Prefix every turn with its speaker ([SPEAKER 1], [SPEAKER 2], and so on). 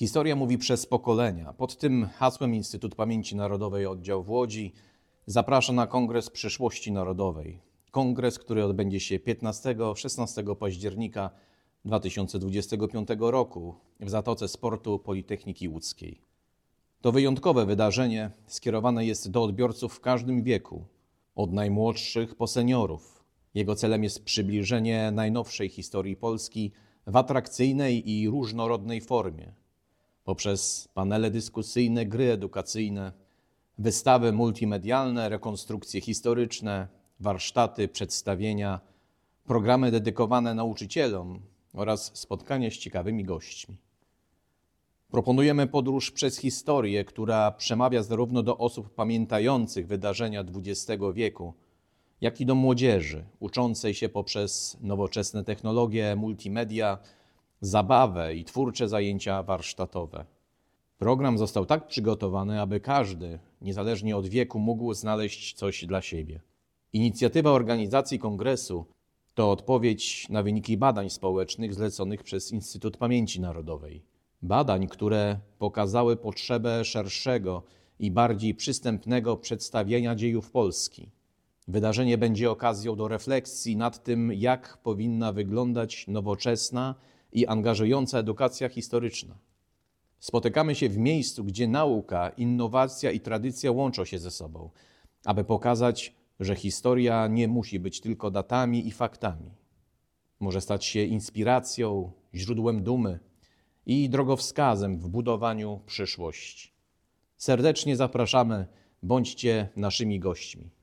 [SPEAKER 1] Historia mówi przez pokolenia. Pod tym hasłem Instytut Pamięci Narodowej Oddział w Łodzi zaprasza na Kongres Przyszłości Narodowej. Kongres, który odbędzie się 15-16 października 2025 roku w Zatoce Sportu Politechniki Łódzkiej. To wyjątkowe wydarzenie skierowane jest do odbiorców w każdym wieku, od najmłodszych po seniorów. Jego celem jest przybliżenie najnowszej historii Polski w atrakcyjnej i różnorodnej formie, poprzez panele dyskusyjne, gry edukacyjne, wystawy multimedialne, rekonstrukcje historyczne, warsztaty, przedstawienia, programy dedykowane nauczycielom oraz spotkania z ciekawymi gośćmi. Proponujemy podróż przez historię, która przemawia zarówno do osób pamiętających wydarzenia XX wieku, jak i do młodzieży uczącej się poprzez nowoczesne technologie, multimedia, zabawę i twórcze zajęcia warsztatowe. Program został tak przygotowany, aby każdy, niezależnie od wieku, mógł znaleźć coś dla siebie. Inicjatywa organizacji kongresu to odpowiedź na wyniki badań społecznych zleconych przez Instytut Pamięci Narodowej. Badań, które pokazały potrzebę szerszego i bardziej przystępnego przedstawienia dziejów Polski. Wydarzenie będzie okazją do refleksji nad tym, jak powinna wyglądać nowoczesna i angażująca edukacja historyczna. Spotykamy się w miejscu, gdzie nauka, innowacja i tradycja łączą się ze sobą, aby pokazać, że historia nie musi być tylko datami i faktami. Może stać się inspiracją, źródłem dumy i drogowskazem w budowaniu przyszłości. Serdecznie zapraszamy, bądźcie naszymi gośćmi.